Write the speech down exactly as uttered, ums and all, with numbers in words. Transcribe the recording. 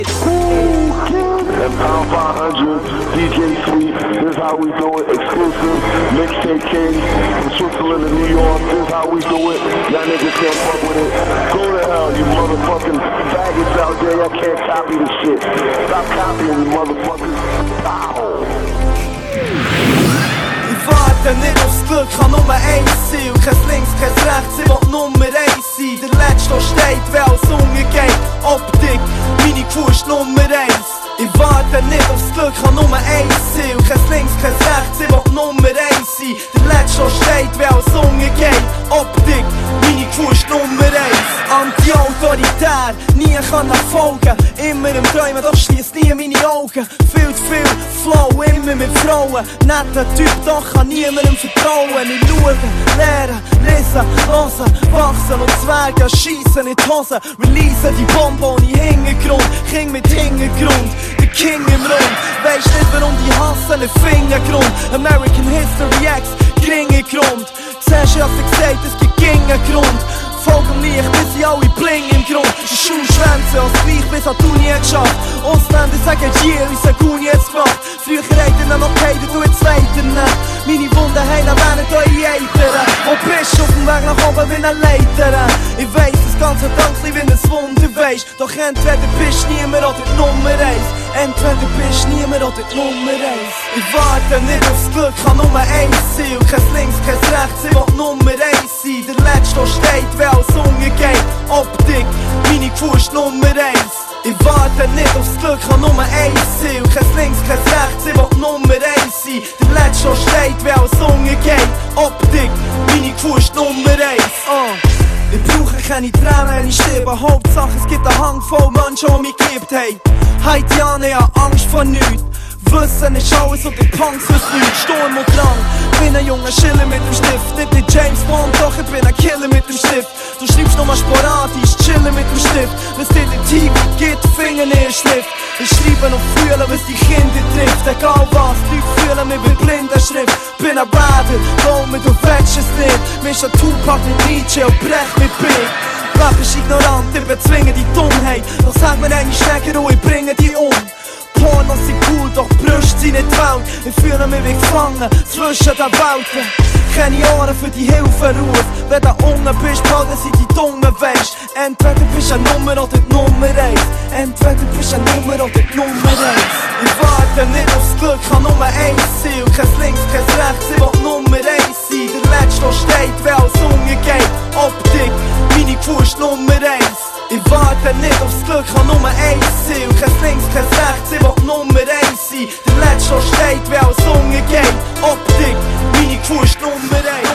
And Pound five hundred, D J Sweet, this is how we do it, exclusive, Mixtape King, from Switzerland to New York, this is how we do it, y'all niggas can't fuck with it, go to hell, you motherfucking faggots out there, y'all can't copy the shit, stop copying you motherfuckers, pow! Ich warte nicht aufs Glück, kann nur eins sein und kein links, kein rechts, ich will Nummer eins sein. Der Letzte, der steht, wer als umgeht, Optik, meine Kuh ist Nummer eins. Ich warte nicht aufs Glück, kann nur eins sein und kein links, kein rechts, ich will Nummer eins sein. Der Letzte, der steht, wer als umgeht, Optik, meine Kuh ist Nummer eins. Anti-autoritär, nie kann folgen, immer im Träumen, doch schliess nie meine Augen. Viel zu viel Flow, immer mit Frauen, netter Typ, doch kann niemandem vertrauen. Ich schaue, lernen, lesen, hören, wachsen und zwergen, schiessen in die Hose, releasen die Bombe ohne Hintergrund, King mit Hintergrund, der King im Rund. Weisst nicht, warum die hassen, ein Fingergrund, American History X, geringe Grund. Siehst du, ich hab gesagt, es gibt keinen Grund. Folgen Licht, bis sie alle bling im Grund. Die Schulschwänze, als gleich bis an die Uni geschafft. Ausländer sagen yeah, wie sag Uni jetzt gemacht. Früher hätten noch gehatet, du jetzt weiter nicht. Meine Wunden heilen werden eure Eitern. Und bist auf dem Weg nach oben wie eine Leiter. Ich weiss, das ganze Dankli wie ein Wunder weisst. Doch entweder bist du niemand oder die Nummer eins. Entweder bist du niemand oder die Nummer eins. Ich warte nicht aufs Glück, kann nur eins sein. Und kein links, kein rechts, ich will Nummer eins sein. Der Letzte, der steht, wer als umgeht, Optik, meine Kuh ist Nummer eins. Ich warte nicht aufs Glück, kann nur eins sein. Und kein links, kein rechts, ich will Nummer eins sein. Der Letzte, der steht, wer als umgeht, Optik, meine Kuh ist Nummer eins. uh. Ich brauche keine Tränen, wenn ich sterbe. Hauptsache es gibt einen Hang voll Menschen, die mich geliebt haben. Haitianer, ich hab Angst vor nichts. Wissen ist alles und die Punks wissen nichts. Sturm und Drang, bin ein junger Schiller mit dem Stift. Nicht der James Bond, doch ich bin ein Killer mit dem Stift. Du schreibst nochmal sporadisch, chillen mit dem Stift. Wenn's dir den Tiger geht, Finger in den Schliff. Ich schreibe und fühle, was die Kinder trifft. Egal was, die fühlen mich wie blinder Schrift. Bin ein Rider, glaub mir, du wächst es nicht. Misch ein Tupac mit Nietzsche und brech mit Bild. Rap ist ignorant, ich bezwinge die Dummheit. Doch sag mir eine Schläger und ich bringe die um. Pornos sind cool, doch Brüste sind nicht Welt. Ich fühle mich wie gefangen zwischen den Welten. Keine Ohren für die Hilferuf. Wenn du unten bist, behalten sie die Dummen, weisst. Entweder bist du eine Nummer oder die Nummer eins. Entweder bist du eine Nummer oder die Nummer eins. Ich warte nicht aufs Glück, kann nur eins sein. Und kein links, kein rechts, ich will Nummer eins sein. Der Letzte, der steht, wer als umgeht, Optik, meine Kuh ist Nummer eins. Ich warte nicht aufs Glück, kann nur eins sein. Und kein links, kein rechts, ich will Nummer eins sein. Der Letzte, der steht, wer als umgeht, Optik, meine Kuh ist Nummer eins.